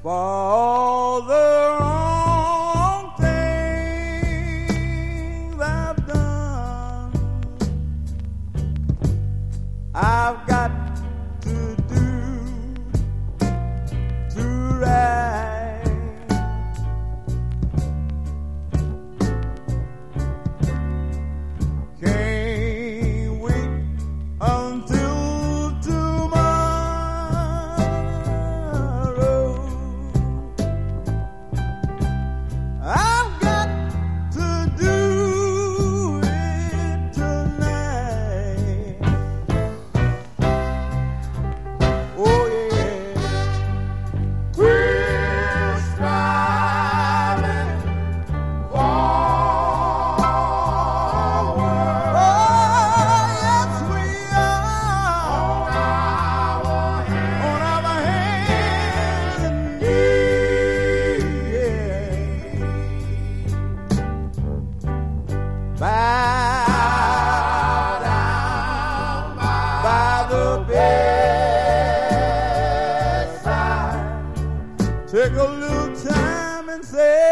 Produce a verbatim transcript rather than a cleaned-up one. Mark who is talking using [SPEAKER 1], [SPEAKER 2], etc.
[SPEAKER 1] for all the wrong things I've done. I've got to do to right. Can't wait until tomorrow. I've got to do it tonight. Oh yeah, we're striving forward. Oh yes, we are on our hands and knees. Bow down by the bedside. Take a little time and say